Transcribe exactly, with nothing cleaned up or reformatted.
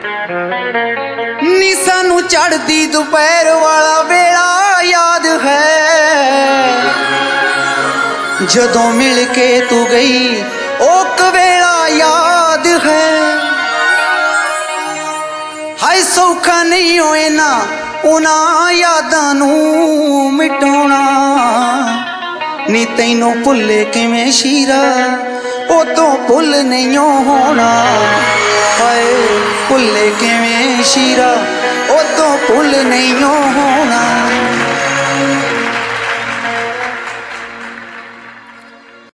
ਨੀ ਸਾਨੂੰ ਚੜ੍ਹਦੀ ਦੁਪਹਿਰ ਵਾਲਾ ਵੇਲਾ ਯਾਦ ਹੈ, ਜਦੋਂ ਮਿਲ ਕੇ ਤੂੰ ਗਈ ਉਹ ਕਵੇਲਾ ਯਾਦ ਹੈ। ਹਾਏ ਸੌਖਾ ਨਹੀਂ ਹੋਏ ਨਾ ਉਹਨਾਂ ਯਾਦਾਂ ਨੂੰ ਮਿਟਾਉਣਾ, ਨੀ ਤੈਨੂੰ ਭੁੱਲੇ ਕਿਵੇਂ ਸ਼ੀਰਾ ਉਹ ਤੋਂ ਭੁੱਲ ਨਹੀਂ ਹੋਣਾ। ਹਾਏ ਭੁੱਲੇ ਕਿਵੇਂ ਸ਼ੀਰਾ ਉਹ ਤੋਂ ਭੁੱਲ ਨਹੀਂ ਹੋਣਾ।